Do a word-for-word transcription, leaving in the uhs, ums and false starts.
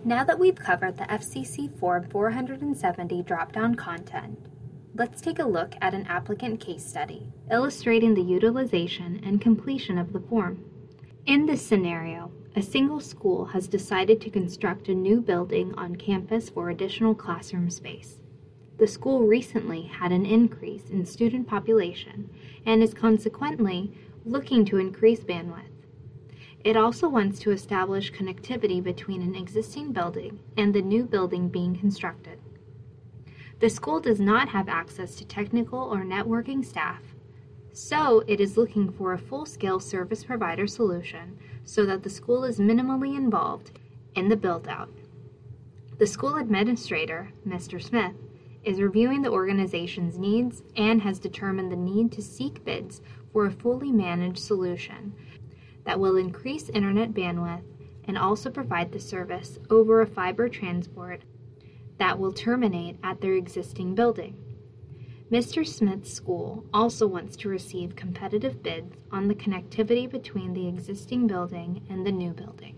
Now that we've covered the F C C Form four hundred seventy drop-down content, let's take a look at an applicant case study, illustrating the utilization and completion of the form. In this scenario, a single school has decided to construct a new building on campus for additional classroom space. The school recently had an increase in student population and is consequently looking to increase bandwidth. It also wants to establish connectivity between an existing building and the new building being constructed. The school does not have access to technical or networking staff, so it is looking for a full-scale service provider solution so that the school is minimally involved in the build-out. The school administrator, Mister Smith, is reviewing the organization's needs and has determined the need to seek bids for a fully managed solution that will increase internet bandwidth and also provide the service over a fiber transport that will terminate at their existing building. Mister Smith's school also wants to receive competitive bids on the connectivity between the existing building and the new building.